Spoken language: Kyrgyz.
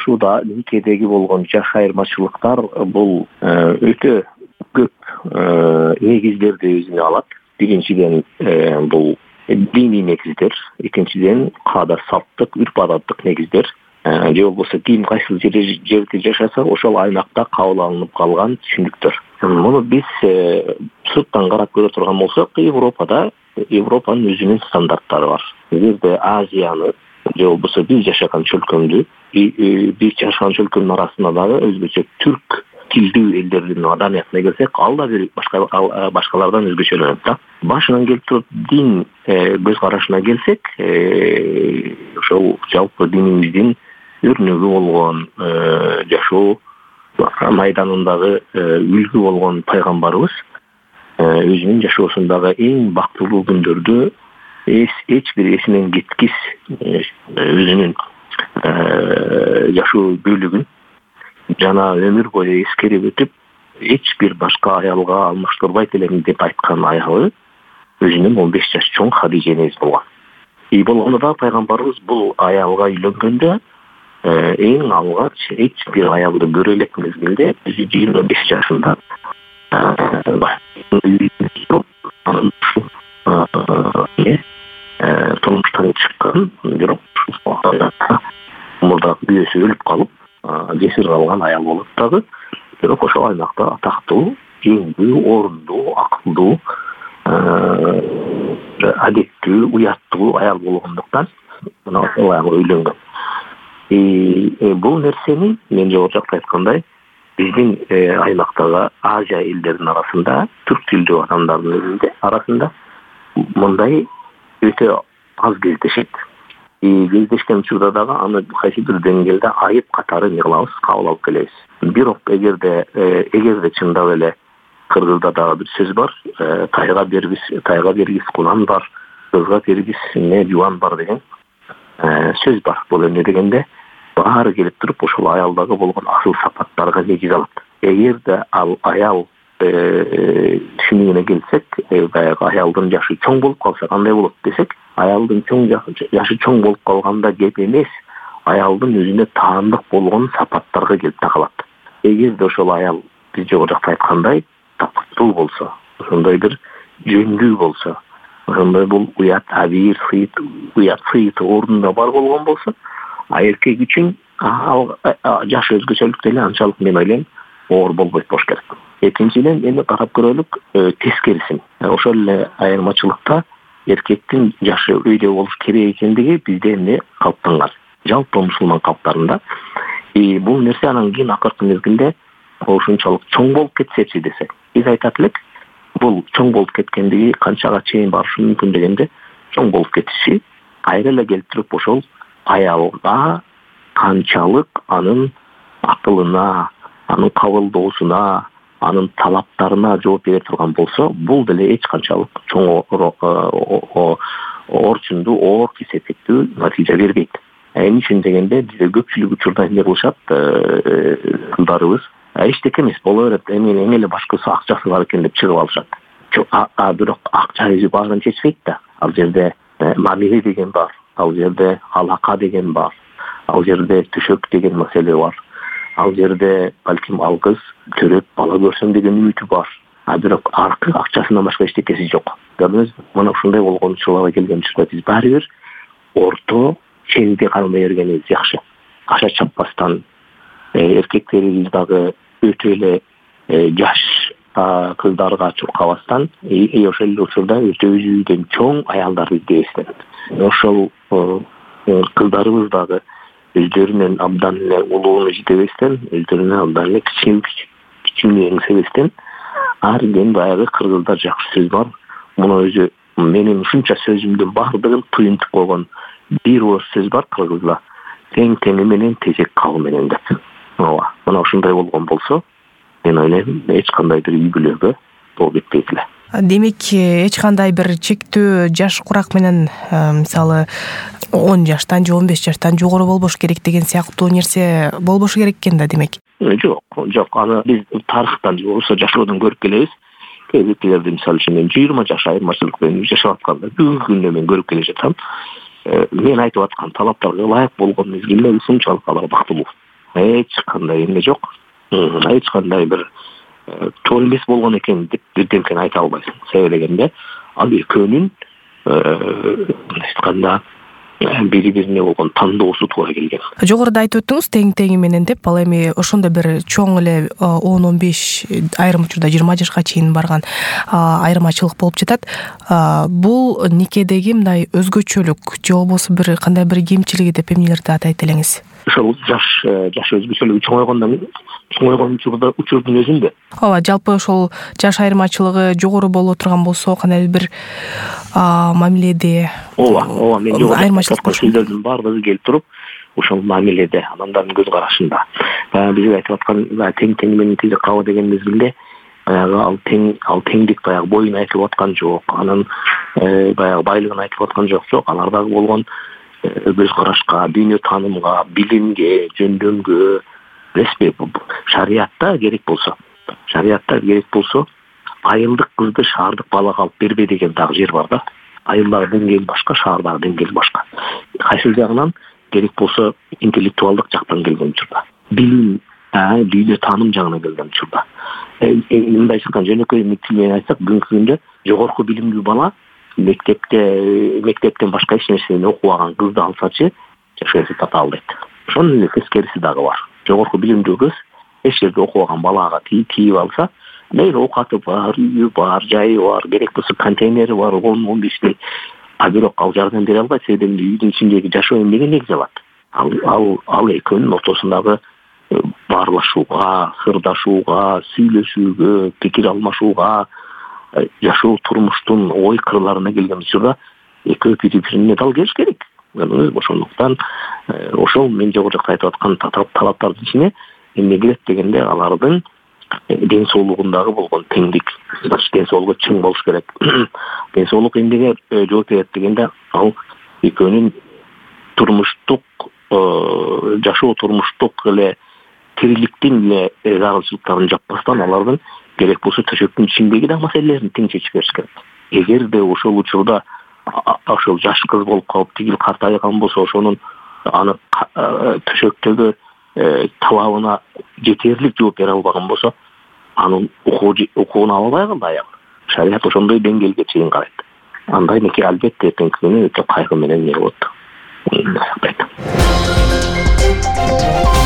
ушуда никедеги болгон жаш айырмачылыктар бул өтө көп негиздерди өзүнө алат. Биринчиден бул диний негиздер, экинчиден каада салттык, үрп-адаттык негиздер. Же болбосо ким кайсыл жерде жашаса, ошол аймакта кабыл алынып калган түшүнүктөр. Муну биз сырттан карап көрө турган болсок, Европанын өзүнүн стандарттары бар. Эгерде Азияны же болбосо биз жашаган чөлкөмдү, биз жашаган чөлкөмдүн арасында дагы өзгөчө түрк тилдүү элдердин маданиятына келсек, ал да бир башкалардан өзгөчөлөнөт да. Башынан келип туруп дин көз карашына келсек, ошол жалпы динибиздин өрнөгү болгон жашоо майданындагы үлгү болгон пайгамбарыбыз өзүнүн жашоосундагы эң бактылуу күндөрдү эч бир эсинен кеткис өзүнүн жашоо бөлүгүн жана өмүр бою эскерип өтүп, эч бир башка аялга алмаштырбайт элем деп айткан аялы өзүнүн 15 жаш чоң Хадижа энебиз болгон. Болгондо да пайгамбарыбыз бул аялга үйлөнгөндө эң алгач эч бир аялды көрө элек мезгилде 25 жашында турмуштан чыккан, бирок мурда күйөөсү өлүп калып, жесир калган аял болуп дагы, бирок ошол аймакта атактуу, жеңдүү, орундуу, акылдуу, адеттүү, уяттуу аял болгондуктан мына ошол аялга үйлөнгөн. Бул нерсени мен жогору жакта айткандай, биздин аймактагы Азия элдеринин арасында, түрк тилдүү адамдардын арасында мындай өтө аз кездешет. Кездешкен учурда дагы аны кайсы бир деңгээлде айып катары эмне кылабыз, кабыл алып келебиз. Бирок эгерде чындап эле кыргызда дагы бир сөз бар, тайга бергис кунан бар, кызга бергис жубан бар деген сөз бар. Бул эмне дегенде, баары келип туруп ошол аялдагы болгон асыл сапаттарга негиз алат. Эгерде ал аял түшүнүгүнө келсек, баягы аялдын жашы чоң болуп калса кандай болот десек, аялдын жашы чоң болуп калганда кеп эмес, аялдын өзүнө таандык болгон сапаттарга келип такалат. Эгерде ошол аял биз жогору жакта айткандай таптуу болсо, ошондой бир жөндүү болсо, ошондой бул уят абийир сыйыты ордунда бар болгон болсо, эркек үчүн жашы өзгөчөлүктө эле анчалык мен ойлойм оор болбойт болуш керек. Экинчиден эми карап көрөлүк тескерисин. Ошол эле айырмачылыкта эркектин жашы өйдө болуш керек экендиги бизде эмне калыптанган. Жалпы мусулман калктарында бул нерсе анан кийин акыркы мезгилде ошончолук чоң болуп кетсечи десек, биз айтат элек, бул чоң болуп кеткендиги канчага чейин барышы мүмкүн дегенде, чоң болуп кетиши кайра эле келип туруп ошол аялга канчалык анын акылына, анын кабылдоосуна, анын талаптарына жооп бере турган болсо, бул деле эч канчалык чоң орчундуу, оор кесепеттүү натыйжа бербейт. Эмне үчүн дегенде, бизде көпчүлүк учурда эмне кылышат, кыздарыбыз, эчтеке эмес боло берет, эң эле башкысы акчасы бар экен деп чыгып алышат. Бирок акча өзү баарын чечпейт да. Ал жерде мамиле деген бар, ал жерде алака деген бар, ал жерде төшөк деген маселе бар. Ал жерде балким ал кыз төрөп бала көрсөм деген үмүтү бар. Бирок аркы акчасынан башка эчтекеси жок. Көрдүңүзбү? Мына ушундай болгон учурларга келген учурда биз баары бир орто ченде кармай бергенибиз жакшы. Аша чаппастан эркектерибиз дагы өтө эле жаш кыздарга чуркабастан, ошол эле учурда өтө өзүбүздөн чоң аялдарды издебестен. Ошол кыздарыбыз дагы өздөрүнөн абдан эле улууну житебестен, өздөрүнө абдан эле кичүүнү эңсебестен, ар ким баягы кыргызда жакшы сөз бар. Муну өзү менин ушунча сөзүмдүн баардыгын туюнтуп койгон бир ооз сөз бар кыргызда. Тең теңи менен, тезек кабы менен деп. Мына ушундай болгон болсо, мен ойлойм, эч кандай бир үй бүлөгө болуп кетпейт эле. Демек, эч кандай бир чектөө жаш курак менен, мисалы 10 жаштан же 15 жаштан жогору болбош керек деген сыяктуу нерсе болбошу керек экен да, демек. Жок, аны биз тарыхтан же болбосо жашоодон көрүп келебиз. Кээ мисалы үчүн мен 20 жаш айырмачылык менен жашап атканда бүгүнкү күндө мен көрүп келе жатам. Мен айтып аткан талаптарга ылайык болгон мезгилде ушунчалык алар бактылуу. эч кандай эме жок, эч кандай бир чоң эмес болгон экен деп бирдемкени айта албайсың. Себеби дегенде ал экөөнүн айтканда бири-бирине болгон тандоосу туура келген. Жогоруда айтып өттүңүз тең менен деп, ал эми ошондой бир чоң эле 10-15, айрым учурда 20 жашка чейин барган айырмачылык болуп жатат. Бул никедеги мындай өзгөчөлүк же болбосо бир кандай бир кемчилиги деп эмнелерди атайт элеңиз? Ошол жаш өзгөчөлүгү чоңойгон учурдун өзүндө. Ооба, жалпы ошол жаш айырмачылыгы жогору боло турган болсо кандай бир мамиледе ооба мен айырмачылык сөздөрдүн баардыгы келип туруп ошол мамиледе, адамдардын көз карашында. Биз айтып аткан тең менен тең кабы деген мезгилде баягы ал теңдик баягы боюн айтылып аткан жок, анын баягы байлыгын айтылып аткан жок. Алардагы болгон көз карашка, дүйнө таанымга, билимге, жөндөмгө, шариятта керек болсо айылдык кызды шаардык балага алып бербе деген дагы жер бар да. Айылдагы деңгээл башка, шаардагы деңгээл башка. Кайсы жагынан керек болсо интеллектуалдык жактан келген учурда, билим, дүйнө тааным жагынан келген учурда. Мындай чыккан жөнөкөй тил менен айтсак, бүгүнкү күндө жогорку билимдүү бала мектептен башка эч нерсени окубаган кызды алсачы жашоосу татаалдайт. Ошонун тескериси дагы бар. Жогорку билимдүү кыз эч жерде окубаган балага тийип алса, мейли оокаты бар, үйү бар, жайы бар, керек болсо контейнери бар, 10-15 бирок ал жардам бере албайт. Себеби үйдүн ичиндеги жашоо эмнеге негиз алат? Ал экөөнүн ортосундагы баарлашууга, сырдашууга, сүйлөшүүгө, пикир алмашууга, жашоо турмуштун ой кырларына келген учурда экөө бири-бирине дал келиш керек. Ошондуктан ошол мен жогору жакта айтып аткан талаптардын ичине эмне кирет дегенде алардын ден соолугундагы болгон теңдик, ден соолугу чың болуш керек. Ден соолук эмнеге жооп берет дегенде ал экөөнүн турмуштук жашоо турмуштук эле тириликтин эле зарылчылыктарын жаппастан алардын керек болсо төшөктүн ичиндеги да маселелерин тең чечип бериш керек. Эгерде ошол учурда ошол жаш кыз болуп калып тигил картайган болсо, ошонун аны төшөктөгү талабына жетерлик жооп бере албаган болсо, анын укугун ала албай калды аягы. Шарият ошондой деңгээлге чейин карайт. Андай нике албетте эртеңки күнү өтө кайгы менен не болот.